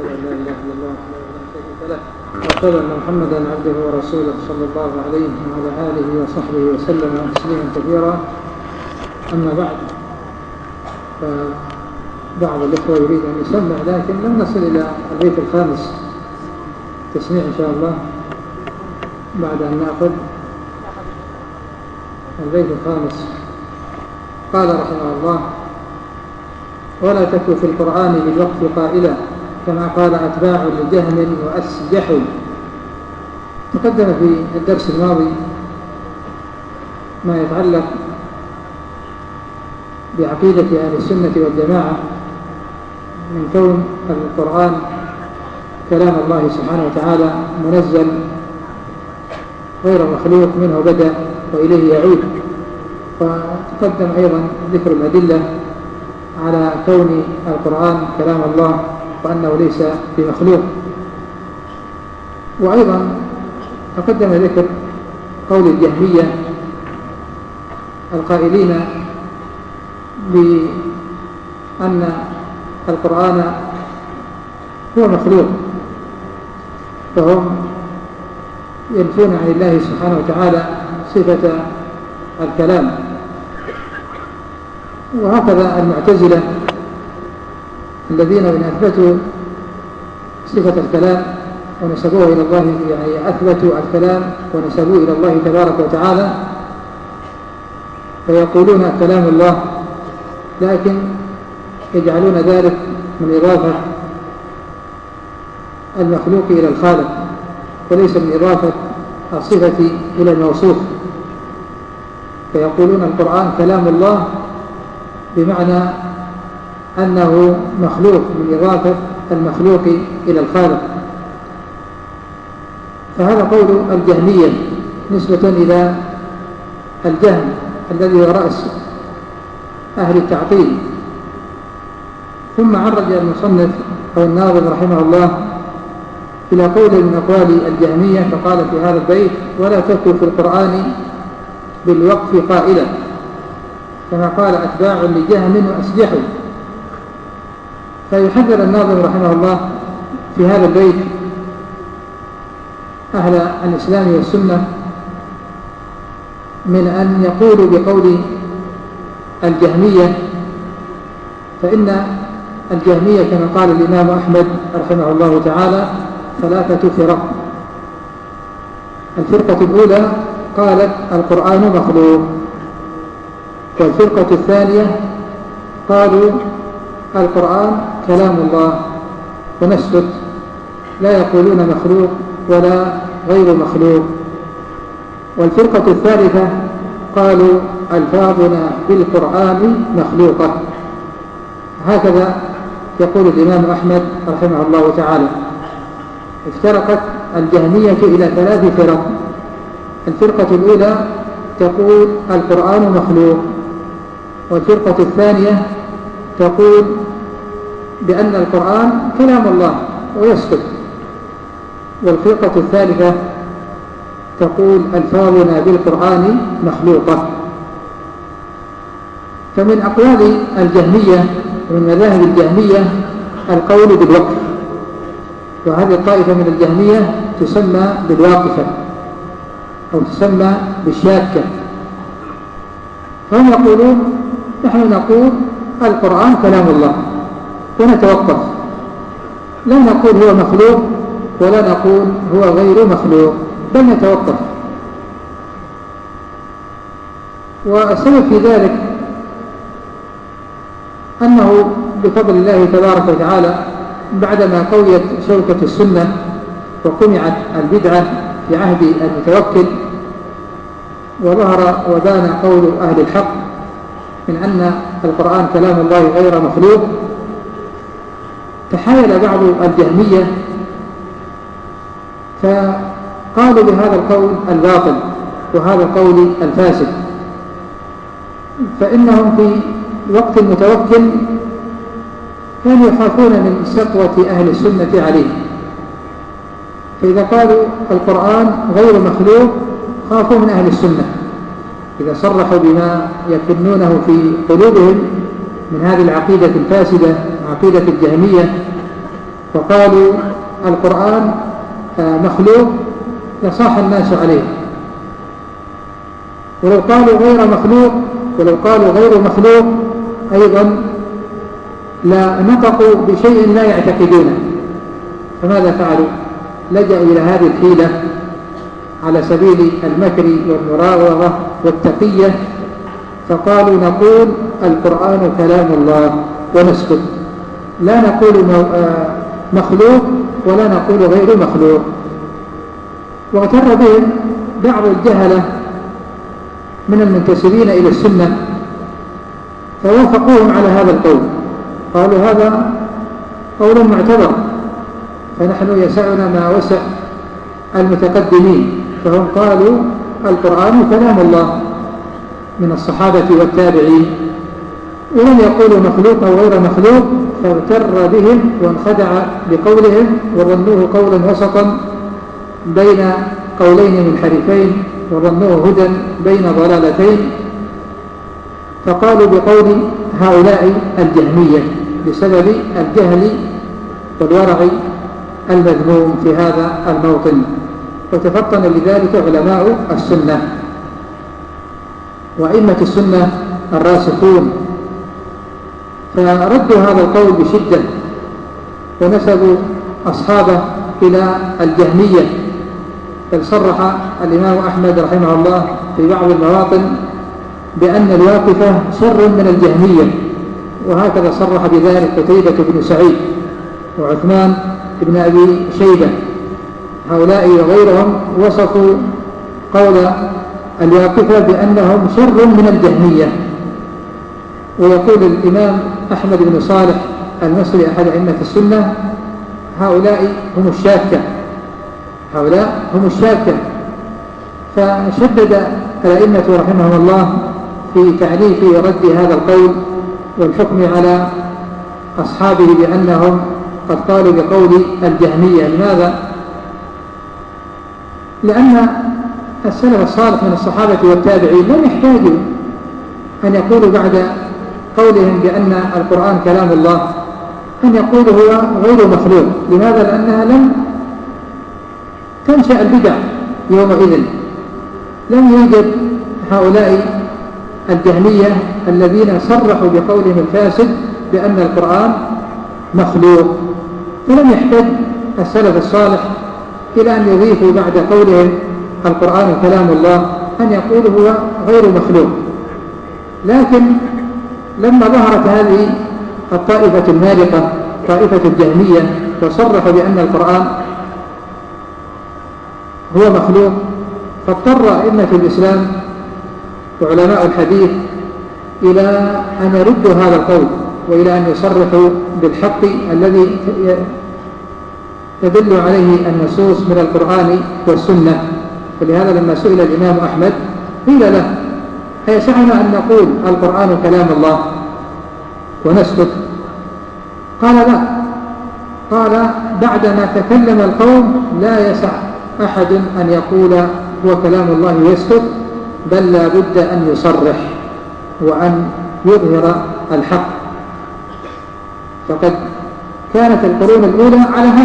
أن لا إله إلا الله وحده لا شريك له وأشهد أن محمدا عبده ورسوله صلى الله عليه وعلى آله وصحبه وسلم تسليما كثيرا. أما بعد، فبعض الإخوة يريد أن يسمع لكن لم نصل إلى البيت الخامس تسميع إن شاء الله بعد أن نأخذ البيت الخامس. قال رحمه الله: ولا تك في القرآن بالوقف قائلا كما قال أتباع لجهم وأسجحوا. تقدم في الدرس الماضي ما يتعلق بعقيدة أهل السنة والجماعة من كون القرآن كلام الله سبحانه وتعالى منزل غير مخلوق، منه بدأ وإليه يعود. وتقدم أيضا ذكر الأدلة على كون القرآن كلام الله وأنه ليس بمخلوق. وأيضا تقدم ذكر قول الجهمية القائلين بأن القرآن هو مخلوق، فهم ينفون عن الله سبحانه وتعالى صفة الكلام. وهكذا المعتزلة الذين من أثبتوا صفة الكلام ونسبوه إلى الله، يعني أثبتوا الكلام ونسبوه إلى الله تبارك وتعالى، فيقولون كلام الله، لكن يجعلون ذلك من إضافة المخلوق إلى الخالق وليس من إضافة الصفة إلى الموصوف. فيقولون القرآن كلام الله بمعنى أنه مخلوق من إضافة المخلوق إلى الخالق. فهذا قول الجهمية نسبة إلى الجهم الذي هو رأس أهل التعطيل. ثم عرج المصنف أو الناظم رحمه الله إلى قول من أقوال الجهمية، فقال في هذا البيت: ولا تكن في القرآن بالوقف قائلا كما قال أتباع لجهم وأسجحوا. فيحذر الناظم رحمه الله في هذا البيت أهل الإسلام والسنة من أن يقولوا بقول الجهمية، فإن الجهمية كما قال الإمام أحمد رحمه الله تعالى 3 فرق. الفرقة الأولى قالت القرآن مخلوق، والفرقة الثانية قالوا القرآن كلام الله ونسكت، لا يقولون مخلوق ولا غير مخلوق. والفرقة الثالثة قالوا ألفاظنا بالقرآن مخلوقة. هكذا يقول الإمام أحمد رحمه الله تعالى. افترقت الجهمية إلى 3 فرق. الفرقة الأولى تقول القرآن مخلوق، والفرقة الثانية تقول بأن القرآن كلام الله ويسكت، والفرقة الثالثة تقول ألفاظنا بالقرآن مخلوقة. فمن أقوال الجهمية ومن مذاهب الجهمية القول بالوقف، وهذه الطائفة من الجهمية تسمى بالواقفة أو تسمى بالشاكة. فهم يقولون نحن نقول القرآن كلام الله ونتوقف، لا نقول هو مخلوق ولا نقول هو غير مخلوق، بل نتوقف. والسبب في ذلك أنه بفضل الله تبارك وتعالى بعدما قويت شوكة السنة وقمعت البدعة في عهد المتوكل وظهر وبان قول أهل الحق من أن القرآن كلام الله غير مخلوق، تحايل بعض الجهمية فقالوا بهذا القول الباطل وهذا القول الفاسد. فإنهم في وقت المتوكل كانوا يخافون من سطوة أهل السنة عليه، فإذا قالوا القرآن غير مخلوق خافوا من أهل السنة. إذا صرحوا بما يكنونه في قلوبهم من هذه العقيدة الفاسدة، عقيدة الجهمية، وقالوا القرآن مخلوق لصاح الناس عليه، ولو قالوا غير مخلوق أيضا لا نطقوا بشيء لا يعتقدونه. فماذا فعلوا؟ لجأوا إلى هذه الحيلة على سبيل المكر والمراوغة والتقية، فقالوا نقول القرآن كلام الله ونسكت، لا نقول مخلوق ولا نقول غير مخلوق. واغتر بهم بعض الجهلة من المنتسبين إلى السنة فوافقوهم على هذا القول، قالوا هذا قول معتبر، فنحن يسعنا ما وسع المتقدمين، فهم قالوا القرآن كلام الله من الصحابة والتابعين، ولم يقولوا مخلوق أو غير مخلوق، فاغتر بهم وانخدع بقولهم وظنوه قولا وسطا بين قولين منحرفين، وظنوه هدى بين ضلالتين، فقالوا بقول هؤلاء الجهمية بسبب الجهل والورع المذموم في هذا الموطن. وتفطن لذلك علماء السنة وأئمة السنة الراسخون، فردوا هذا القول بشدة ونسبوا أصحابه إلى الجهمية، بل صرح الإمام أحمد رحمه الله في بعض المواطن بأن الواقفة شر من الجهمية، وهكذا صرح بذلك قتيبة بن سعيد وعثمان بن أبي شيبة. هؤلاء وغيرهم وصفوا قول الواقفة بأنهم شر من الجهمية. ويقول الإمام أحمد بن صالح المصري أحد أئمة السنة هؤلاء هم الشاكة، فشدد الأئمة رحمهم الله في تعريف ورد هذا القول والحكم على أصحابه بأنهم قد قالوا بقول الجهمية. لماذا؟ لأن السلف الصالح من الصحابة والتابعين لم يحتاجوا أن يقولوا بعد قولهم بأن القرآن كلام الله أن يقولوا هو غير مخلوق. لماذا؟ لأنها لم تنشأ البدع يومئذ، لم يوجد هؤلاء الجهمية الذين صرحوا بقولهم الفاسد بأن القرآن مخلوق، فلم يحتاج السلف الصالح إلى أن يضيفوا بعد قولهم القرآن كلام الله أن يقولوا هو غير مخلوق. لكن لما ظهرت هذه الطائفة المارقة طائفة الجهمية وصرحوا بأن القرآن هو مخلوق، فاضطر أئمة الإسلام وعلماء الحديث إلى أن يردوا هذا القول وإلى أن يصرحوا بالحق الذي تدل عليه النصوص من القرآن والسنة. فلهذا لما سئل الإمام أحمد قيل له أيسعنا أن نقول القرآن كلام الله ونسكت؟ قال لا، قال بعدما تكلم القوم لا يسع أحد أن يقول هو كلام الله ويسكت، بل لا بد أن يصرح وأن يظهر الحق. فقد كانت القرون الأولى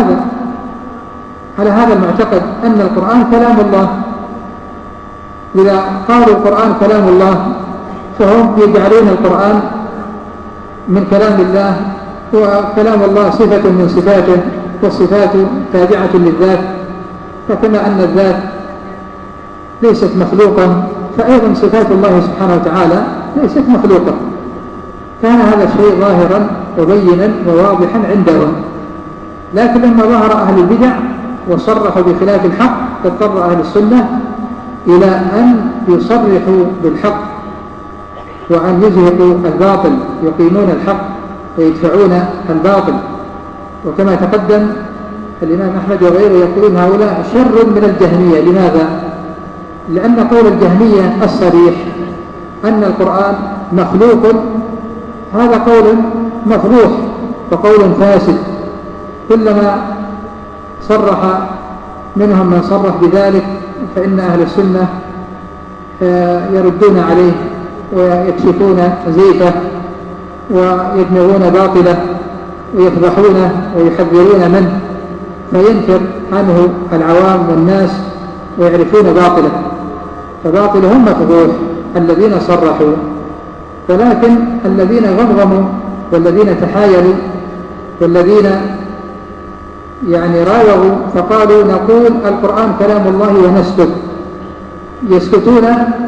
على هذا المعتقد أن القرآن كلام الله. إذا قالوا القرآن كلام الله فهم يجعلون القرآن من كلام الله، وكلام الله صفة من صفاته، والصفات تابعة للذات، فكما أن الذات ليست مخلوقة فأيضا صفات الله سبحانه وتعالى ليست مخلوقة. كان هذا الشيء ظاهرا وبينا وواضحا عندهم. لكن لما ظهر أهل البدع وصرحوا بخلاف الحق اضطر أهل السنة إلى أن يصرحوا بالحق وأن يزهقوا الباطل، يقيمون الحق ويدفعون الباطل. وكما تقدم الإمام أحمد وغيره يقولون هؤلاء شر من الجهمية. لماذا؟ لأن قول الجهمية الصريح أن القرآن مخلوق هذا قول مفروح وقول فاسد. كلما صرح منهم من صرح بذلك فإن أهل السنة يردون عليه ويكشفون زيفه ويدمغون باطله ويفضحونه ويحذرون منه، فينكر عنه العوام والناس ويعرفون باطله، فباطلهم مفضوح الذين صرحوا. ولكن الذين غمغموا والذين تحايلوا والذين راوغوا فقالوا نقول القرآن كلام الله ونسكت، يسكتون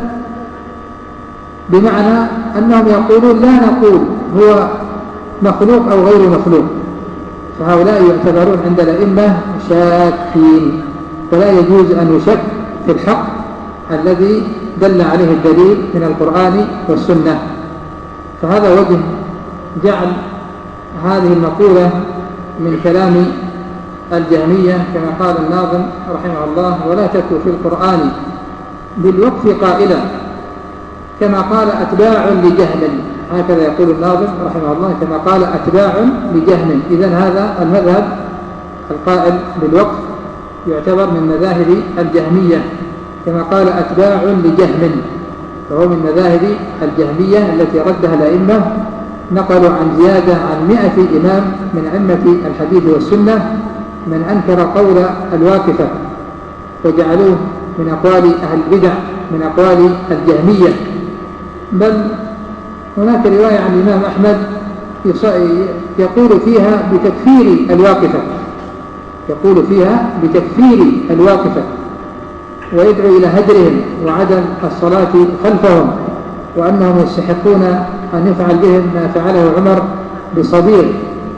بمعنى أنهم يقولون لا نقول هو مخلوق أو غير مخلوق، فهؤلاء يعتبرون عند الأئمة شاكين، ولا يجوز أن يشك في الحق الذي دل عليه الدليل من القرآن والسنة. فهذا وجه جعل هذه المقولة من كلام الجهمية كما قال الناظم رحمه الله: ولا تكن في القرآن بالوقف قائلا كما قال أتباع لجهل. هكذا يقول الناظم رحمه الله كما قال أتباع لجهل. إذن هذا المذهب القائل بالوقف يعتبر من مذاهب الجهمية كما قال أتباع لجهل، فهو من مذاهب الجهمية التي ردها الأئمة، نقلوا عن زيادة عن 100 إمام من أئمة الحديث والسنة من أنكر قول الواقفة وجعلوه من أقوال أهل البدع، من أقوال الجهمية. بل هناك رواية عن الإمام أحمد يقول فيها بتكفير الواقفة، يقول فيها بتكفير الواقفة ويدعو إلى هجرهم وعدم الصلاة خلفهم، وأنهم يستحقون أن يفعل بهم ما فعله عمر بصبير.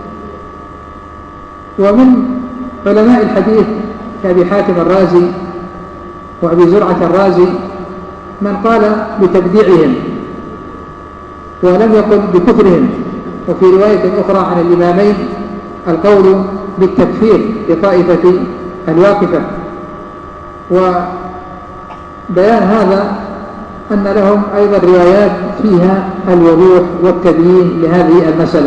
ومن علماء الحديث كأبي حاتم الرازي وأبي زرعة الرازي من قال بتبديعهم ولم يقل بكفرهم، وفي رواية أخرى عن الإمامين القول بالتكفير لطائفة الواقفة. وبيان هذا أن لهم أيضا روايات فيها الوضوح والتبيين لهذه المسألة،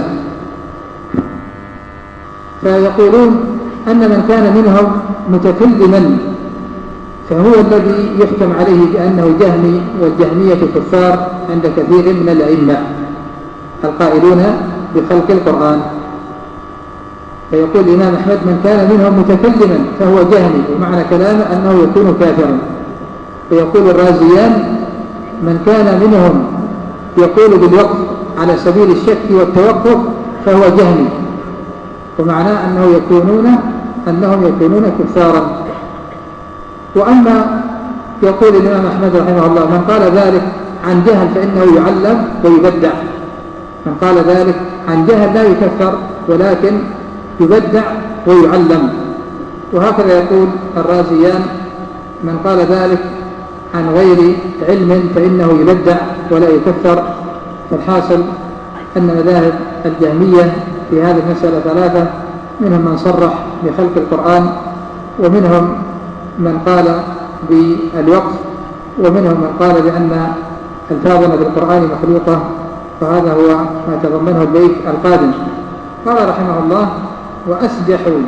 فيقولون أن من كان منهم متكلما فهو الذي يحكم عليه بأنه جهمي، والجهمية كفار عند كثير من الأئمة القائلون بخلق القرآن. فيقول الإمام أحمد من كان منهم متكلما فهو جهمي، ومعنى كلامه أنه يكون كافرا. ويقول الرازيان من كان منهم يقول بالوقف على سبيل الشك والتوقف فهو جهمي، ومعناه أنهم يكونون كفارا. وأما يقول الإمام أحمد رحمه الله من قال ذلك عن جهل فإنه يعلم ويبدع، من قال ذلك عن جهل لا يكفر ولكن يبدع ويعلم. وهكذا يقول الرازيان من قال ذلك عن غير علم فإنه يبدع ولا يكفر. فالحاصل أن مذاهب الجهمية في هذه المسألة ثلاثة: منهم من صرح بخلق القرآن، ومنهم من قال بالوقف، ومنهم من قال بأن ألفاظنا بالقرآن مخلوقة. فهذا هو ما تضمنه البيت القادم. قال رحمه الله: وأسجحوا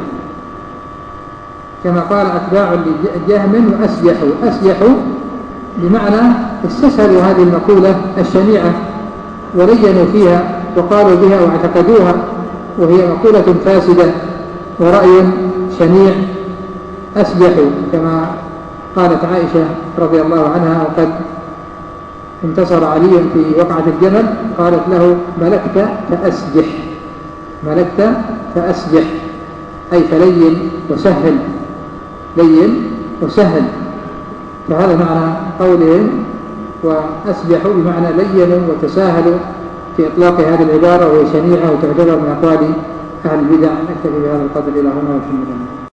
كما قال أتباع لجهم وأسجحوا. أسجحوا بمعنى استسهلوا هذه المقولة الشنيعة ولينوا فيها وقالوا بها واعتقدوها، وهي مقولة فاسدة ورأي شنيع. أسجحوا كما قالت عائشة رضي الله عنها وقد انتصر علي في وقعة الجمل، قالت له: ملكت فأسجح، ملكت فأسجح، أي فلين وسهل، لين وسهل. فهذا معنى قولهم وأسجحوا بمعنى لينوا وتساهلوا في إطلاق هذه العبارة، وهي شنيعة وتعتبر من أقوال أهل البدع. نكتفي بهذا القدر إلى هنا والحمد لله.